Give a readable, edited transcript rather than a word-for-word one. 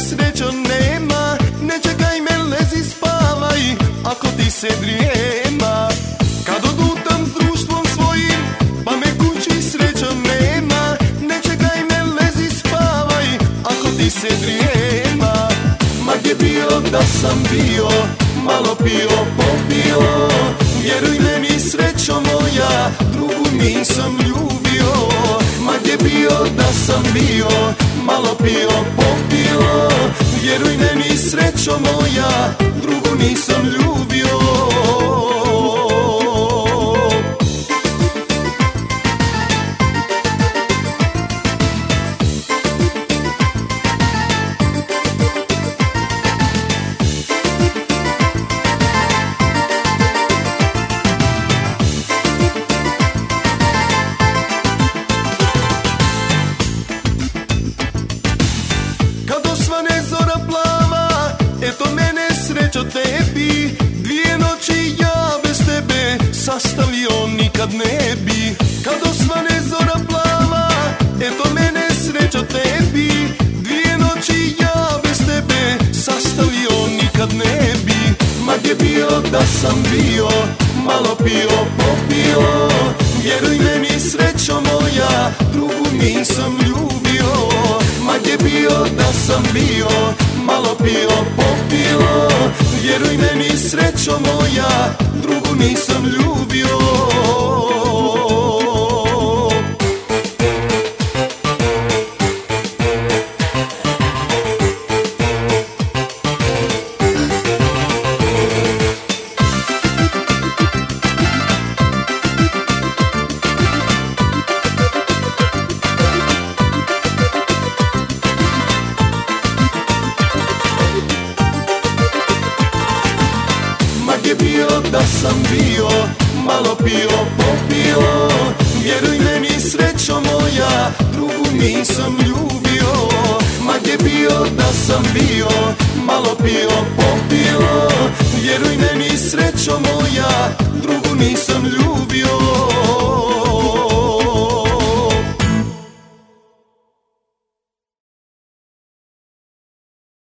srećo nema, ne čekaj me, lezi spavaj, ako ti se drijema. Kad odutam s društvom svojim, pa me kući srećo nema, ne čekaj me, lezi spavaj, ako ti se drijema. Ma gdje bio da sam bio, malo pio, popio, vjeruj meni srećo moja, drugu nisam ljubio. Ma gdje bio da sam bio, malo pio, popio, vjeruj meni srećo moja, drugu nisam ljubio. Eto mene srećo tebi, dvije noći ja bez tebe sastavio nikad ne bi. Kad osvane zora plava, eto mene srećo tebi, dvije noći ja bez tebe sastavio nikad ne bi. Ma gdje bio da sam bio, malo pio, popio, vjeruj meni srećo moja, drugu nisam ljubio. Ma gdje bio da sam bio, malo pio, popio, vjeruj meni srećo moja, drugu nisam ljubio. Gdje bio da sam bio, malo pio, popio, vjeruj meni srećo moja, drugu nisam ljubio. Ma gdje bio da sam bio, malo pio, popio, vjeruj meni srećo moja, drugu nisam ljubio.